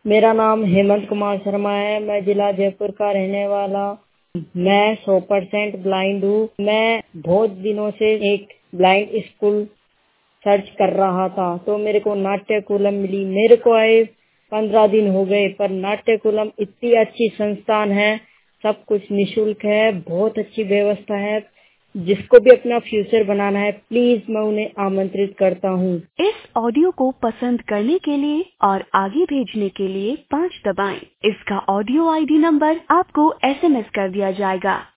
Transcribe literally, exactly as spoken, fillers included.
मेरा नाम हेमंत कुमार शर्मा है। मैं जिला जयपुर का रहने वाला। मैं सौ परसेंट ब्लाइंड हूँ। मैं बहुत दिनों से एक ब्लाइंड स्कूल सर्च कर रहा था, तो मेरे को नाट्यकुलम मिली। मेरे को आए पंद्रह दिन हो गए, पर नाट्यकुलम इतनी अच्छी संस्थान है, सब कुछ निशुल्क है, बहुत अच्छी व्यवस्था है। जिसको भी अपना फ्यूचर बनाना है, प्लीज मैं उन्हें आमंत्रित करता हूँ। इस ऑडियो को पसंद करने के लिए और आगे भेजने के लिए पाँच दबाएं। इसका ऑडियो आईडी नंबर आपको एसएमएस कर दिया जाएगा।